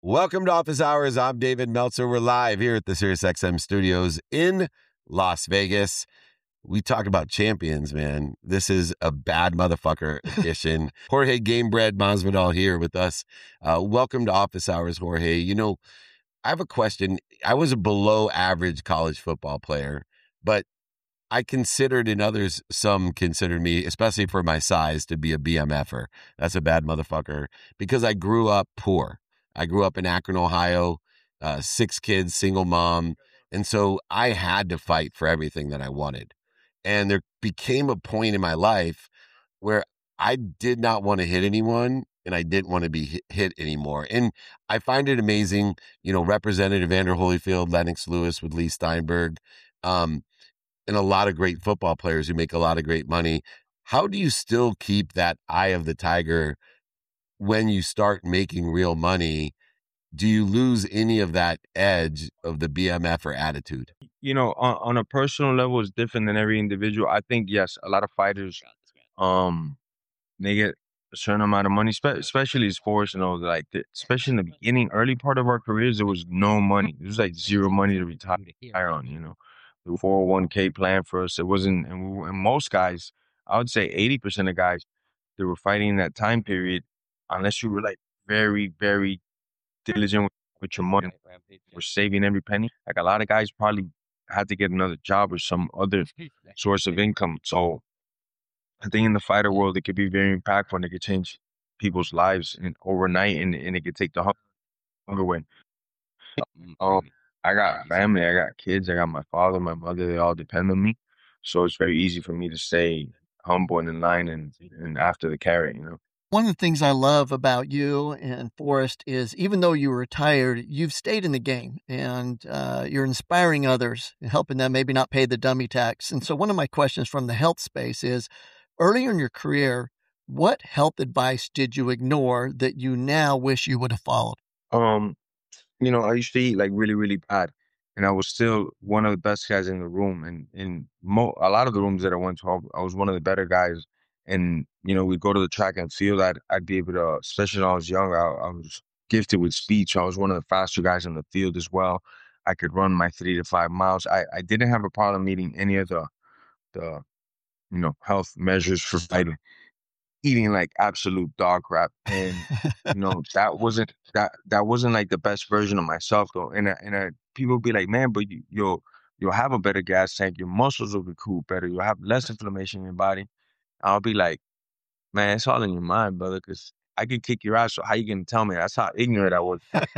Welcome to Office Hours. I'm David Meltzer. We're live here at the SiriusXM studios in Las Vegas. We talk about champions, man. This is a bad motherfucker edition. Jorge Gamebred Masvidal here with us. Welcome to Office Hours, Jorge. You know, I have a question. I was a below average college football player, but I considered, and others, some considered me, especially for my size, to be a BMFer. That's a bad motherfucker because I grew up poor. I grew up in Akron, Ohio, 6 kids, single mom. And so I had to fight for everything that I wanted. And there became a point in my life where I did not want to hit anyone and I didn't want to be hit anymore. And I find it amazing, you know, Representative Vander Holyfield, Lennox Lewis with Lee Steinberg, and a lot of great football players who make a lot of great money. How do you still keep that eye of the tiger when you start making real money? Do you lose any of that edge of the BMF or attitude? You know, on a personal level, it's different than every individual. I think, yes, a lot of fighters, they get a certain amount of money, especially sports, you know, like, especially in the beginning, early part of our careers, there was no money. It was like zero money to retire on, you know. The 401k plan for us, it wasn't, and most guys, I would say 80% of guys that were fighting in that time period, unless you were like very, very diligent with your money, were saving every penny. Like a lot of guys probably had to get another job or some other source of income. So I think in the fighter world, it could be very impactful and it could change people's lives overnight, and it could take the hunger away. I got family, I got kids, I got my father, my mother, they all depend on me. So it's very easy for me to stay humble and in line and after the carry, you know. One of the things I love about you and Forrest is even though you were retired, you've stayed in the game and you're inspiring others, helping them maybe not pay the dummy tax. And so one of my questions from the health space is, earlier in your career, what health advice did you ignore that you now wish you would have followed? You know, I used to eat like really, really bad, and I was still one of the best guys in the room. And in a lot of the rooms that I went to, I was one of the better guys. And you know, we'd go to the track and field. I'd be able to, especially when I was young, I was gifted with speed. So I was one of the faster guys on the field as well. I could run my 3 to 5 miles. I didn't have a problem meeting any of the health measures for fighting, eating like absolute dog crap. And you know, that wasn't like the best version of myself though. And people be like, man, but you'll have a better gas tank, your muscles will recruit better, you'll have less inflammation in your body. I'll be like, man, it's all in your mind, brother, because I could kick your ass. So how you gonna tell me? That's how ignorant I was.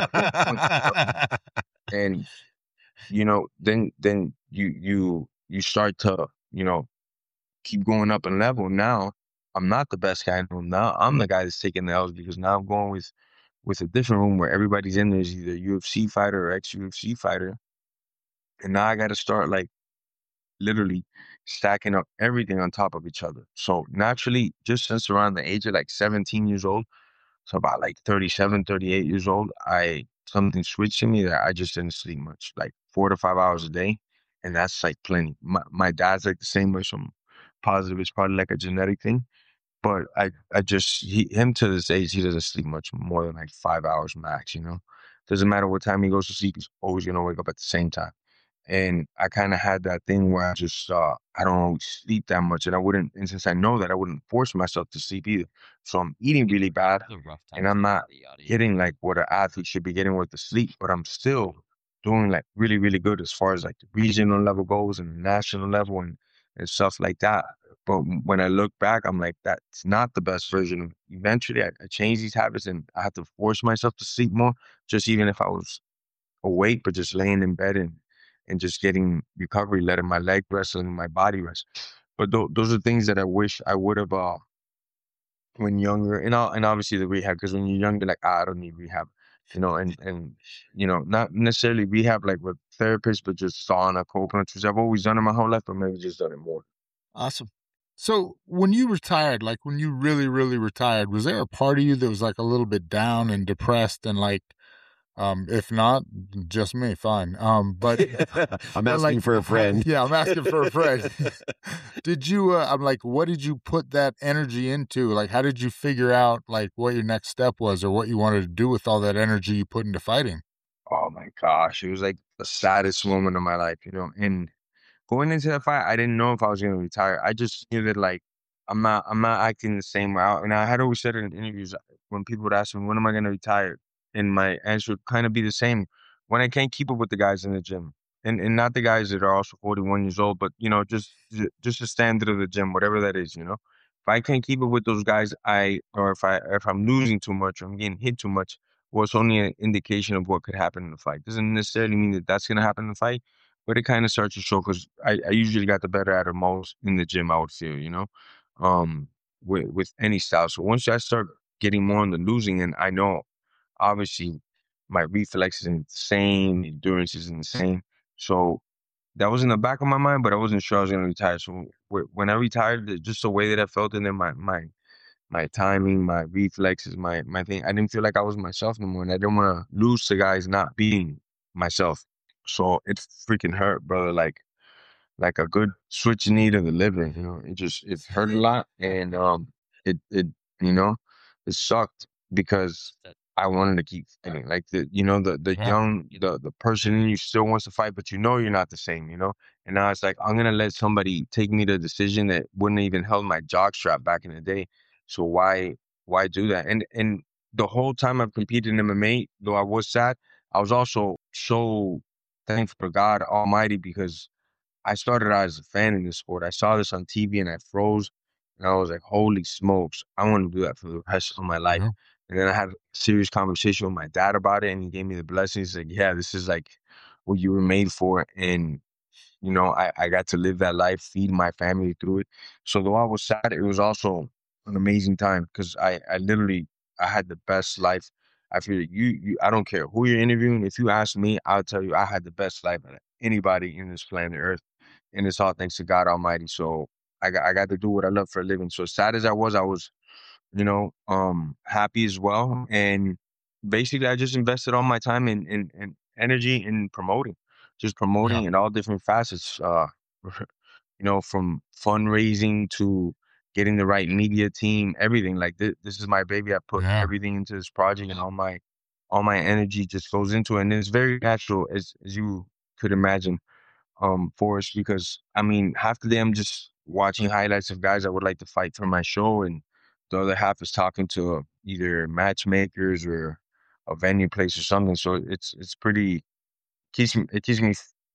And you know, then you start to, you know, keep going up in level. Now I'm not the best guy in the room. Now I'm the guy that's taking the L's because now I'm going with a different room where everybody's in there is either UFC fighter or ex-UFC fighter. And now I got to start like literally stacking up everything on top of each other. So naturally, just since around the age of like 17 years old, so about like 37, 38 years old, something switched in me that I just didn't sleep much, like 4 to 5 hours a day. And that's like plenty. My dad's like the same way, so I'm positive it's probably like a genetic thing. But I just, him to this age, he doesn't sleep much more than like 5 hours max, you know? Doesn't matter what time he goes to sleep, he's always going to wake up at the same time. And I kind of had that thing where I just, I don't always sleep that much. And I wouldn't, and since I know that, I wouldn't force myself to sleep either. So I'm eating really bad and I'm not getting like what an athlete should be getting with the sleep, but I'm still doing like really, really good as far as like the regional level goes and the national level and stuff like that. But when I look back, I'm like, that's not the best version of me. Eventually, I changed these habits and I had to force myself to sleep more, just even if I was awake, but just laying in bed and just getting recovery, letting my leg rest and my body rest. But those are things that I wish I would have when younger, and obviously the rehab, because when you're young, you're like, I don't need rehab, you know, and you know, not necessarily rehab like with therapists, but just sauna, cold plunge, which I've always done in my whole life, but maybe just done it more. Awesome. So when you retired, like when you really, really retired, was there a part of you that was like a little bit down and depressed and like, If not, just me, fine. But I'm asking for a friend. Yeah, I'm asking for a friend. Did you? I'm like, what did you put that energy into? Like, how did you figure out like what your next step was, or what you wanted to do with all that energy you put into fighting? Oh my gosh, it was like the saddest moment of my life, and going into that fight, I didn't know if I was gonna retire. I just knew that like I'm not acting the same route. And I had always said it in interviews when people would ask me when am I gonna retire, and my answer would kind of be the same: when I can't keep up with the guys in the gym, and not the guys that are also 41 years old, but just the standard of the gym, whatever that is. If I can't keep up with those guys, or if I'm losing too much or I'm getting hit too much, well, it's only an indication of what could happen in the fight. Doesn't necessarily mean that that's gonna happen in the fight, but it kind of starts to show because I usually got the better out of most in the gym, I would feel, um, with any style. So once I start getting more on the losing end, I know obviously my reflex is insane, endurance is insane. So that was in the back of my mind, but I wasn't sure I was going to retire. So when I retired, just the way that I felt, and then my timing, my reflexes, my thing. I didn't feel like I was myself anymore, and I didn't want to lose to guys not being myself. So it freaking hurt, brother. Like a good switch knee to the liver. It hurt a lot, and it you know it sucked because I wanted to keep fighting. Like the Yeah. young the person in you still wants to fight, but you're not the same. And now it's like I'm gonna let somebody take me to a decision that wouldn't even held my jock strap back in the day. So why do that? And the whole time I've competed in MMA, though I was sad, I was also so thankful for God Almighty because I started out as a fan in this sport. I saw this on TV and I froze, and I was like, "Holy smokes, I want to do that for the rest of my life." Yeah. And then I had a serious conversation with my dad about it, and he gave me the blessing. He's like, "Yeah, this is like what you were made for," and I got to live that life, feed my family through it. So though I was sad, it was also an amazing time because I literally I had the best life. I feel like I don't care who you're interviewing. If you ask me, I'll tell you I had the best life of anybody in this planet Earth, and it's all thanks to God Almighty. So I got to do what I love for a living. So sad as I was, happy as well. And basically, I just invested all my time in energy in promoting, just Yeah. promoting in all different facets. From fundraising to getting the right media team, everything. Like this is my baby. I put Yeah. everything into this project, and all my energy just goes into it. And it's very natural, as you could imagine, Forrest, because I mean, half the day I'm just watching highlights of guys I would like to fight for my show, and the other half is talking to either matchmakers or a venue place or something. So it's pretty it keeps me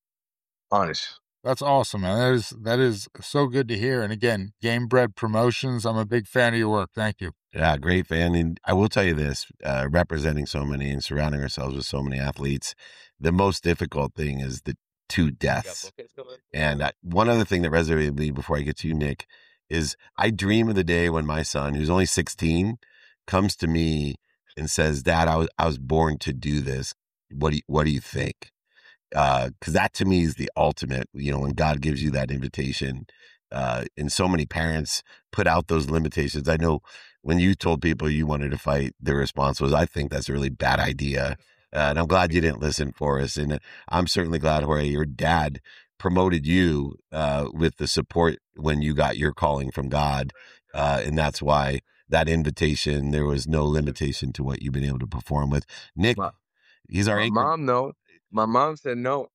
honest. That's awesome, man. That is so good to hear. And again, Game Bread Promotions, I'm a big fan of your work. Thank you. Yeah, great fan. And I will tell you this, representing so many and surrounding ourselves with so many athletes, the most difficult thing is the two deaths. And one other thing that resonated with me before I get to you, Nick, is I dream of the day when my son, who's only 16, comes to me and says, "Dad, I was born to do this. What do you think?" Because that to me is the ultimate, when God gives you that invitation. And so many parents put out those limitations. I know when you told people you wanted to fight, the response was, "I think that's a really bad idea." And I'm glad you didn't listen for us. And I'm certainly glad, Jorge, your dad promoted you with the support when you got your calling from God. And that's why that invitation, there was no limitation to what you've been able to perform with. Nick, My, he's our my anchor. mom, no. My mom said no.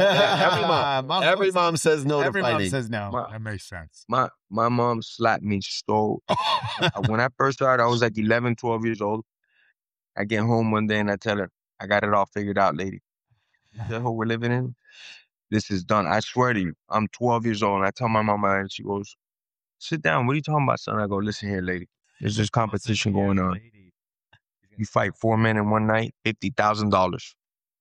Yeah. Every mom says no to Every mom fighting. says no. My- That makes sense. My mom slapped me so. When I first started, I was like 11, 12 years old. I get home one day and I tell her, "I got it all figured out, lady. The hole we're living in, this is done. I swear to you, I'm 12 years old." And I tell my mama, and she goes, "Sit down. What are you talking about, son?" I go, "Listen here, lady. There's this competition going on. You fight 4 men in one night, $50,000.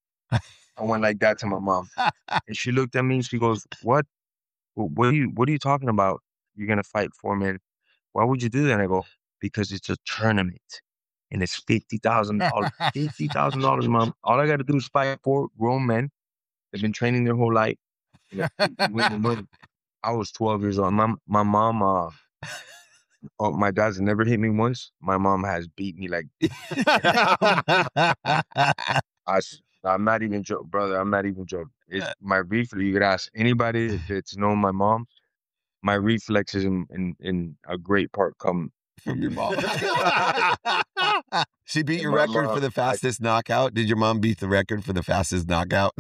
I went like that to my mom. And she looked at me and she goes, "What? What are you talking about? You're going to fight 4 men. Why would you do that?" And I go, "Because it's a tournament. And it's $50,000. $50,000, mom. All I got to do is fight 4 grown men. They've been training their whole life. You win the money." I was 12 years old. My mom, my dad's never hit me once. My mom has beat me like, I I'm not even joking, brother. I'm not even joking. It's my reflex. You could ask anybody that's known my mom. My reflexes in a great part come From your mom. She beat And your my record for mom, the fastest knockout. Did your mom beat the record for the fastest knockout?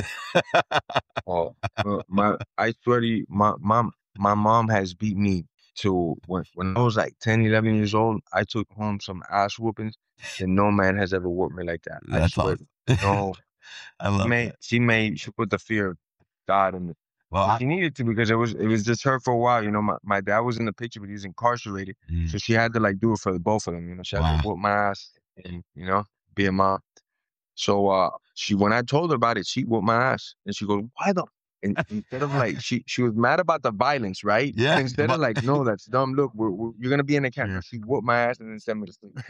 I swear to you, my mom has beat me to when I was like 10, 11 years old. I took home some ass whoopings that no man has ever whooped me like that. I That's swear. awesome. No, I love that. she put the fear of God in me. Well, But she needed to because it was just her for a while. You know, my dad was in the picture, but he was incarcerated, so she had to like do it for the both of them. You know, she had Wow. to whoop my ass and be a mom. So when I told her about it, she whooped my ass, and she goes, "Why the?" And instead of like she was mad about the violence, right? Yeah. And instead of like, no, that's dumb. Look, you're gonna be in the camera. Yeah. She whooped my ass and then sent me to sleep.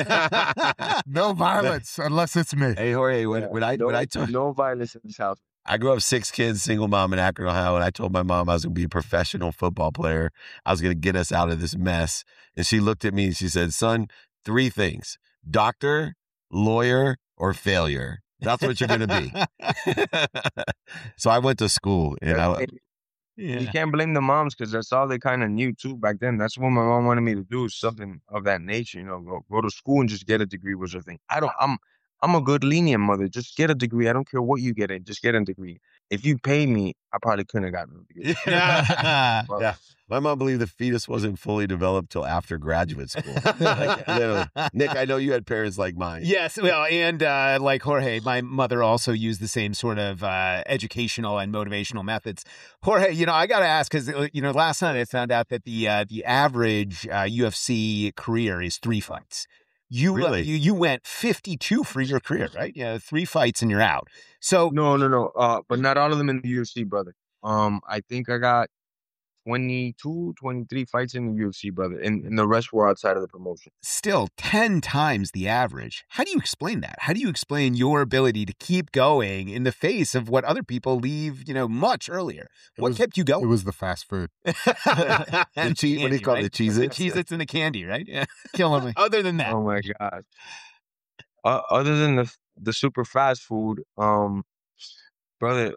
No violence unless it's me. Hey Jorge, when I told No violence in this house. I grew up 6 kids, single mom in Akron, Ohio, and I told my mom I was going to be a professional football player. I was going to get us out of this mess. And she looked at me and she said, son, 3 things, doctor, lawyer, or failure. That's what you're going to be. So I went to school and You can't blame the moms because that's all they kind of knew too back then. That's what my mom wanted me to do, something of that nature. You know, go to school and just get a degree was her thing. I'm a good lenient mother. Just get a degree. I don't care what you get in. Just get a degree. If you pay me, I probably couldn't have gotten a degree. But yeah. My mom believed the fetus wasn't fully developed till after graduate school. Like, literally. Nick, I know you had parents like mine. Yes, well, and like Jorge, my mother also used the same sort of educational and motivational methods. Jorge, I got to ask because last night I found out that the average UFC career is 3 fights. Really? You went 52 for your career, right? Yeah, 3 fights and you're out. So no. But not all of them in the UFC, brother. I think I got 22, 23 fights in the UFC, brother, and the rest were outside of the promotion. Still 10 times the average. How do you explain that? How do you explain your ability to keep going in the face of what other people leave, much earlier? What kept you going? It was the fast food. What do you call it? The Cheez-Its? The Cheez-Its and the candy, right? Yeah. Killing me. Other than that. Oh my God. Other than the super fast food, brother,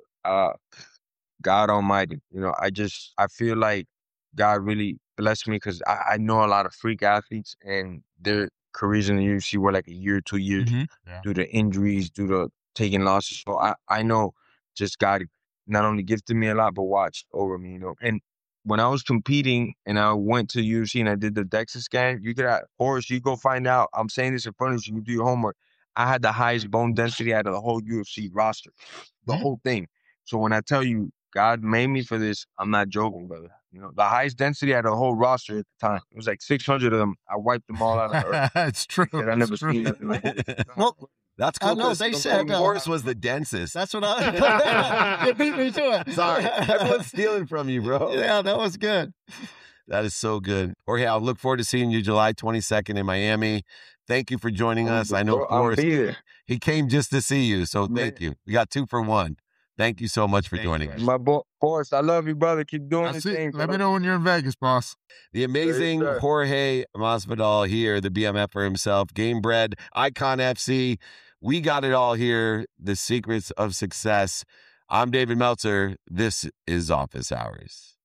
God Almighty, I feel like God really blessed me because I know a lot of freak athletes and their careers in the UFC were like a year, 2 years Yeah. due to injuries, due to taking losses. So I know just God not only gifted me a lot, but watched over me, And when I was competing and I went to UFC and I did the DEXA scan, Horace, you go find out. I'm saying this in front of you. You do your homework. I had the highest bone density out of the whole UFC roster, the whole thing. So when I tell you God made me for this, I'm not joking, brother. The highest density out of the whole roster at the time. It was like 600 of them. I wiped them all out of earth. It's true. I never seen nothing like that. Well, That's cool. no, they said Horace was the densest. that's what I. You beat me to it. Sorry. Everyone's stealing from you, bro. Yeah, that was good. That is so good. Jorge, I'll look forward to seeing you July 22nd in Miami. Thank you for joining us. I know Bro, I'll Forrest, be there. he came just to see you, so thank you. We got 2 for 1. Thank you so much for joining us. My boy, Forrest, I love you, brother. Keep doing That's this it. thing. Let me know when you're in Vegas, boss. The amazing Yes, sir. Jorge Masvidal here, the BMFer himself, Game Bred, Icon FC. We got it all here. The secrets of success. I'm David Meltzer. This is Office Hours.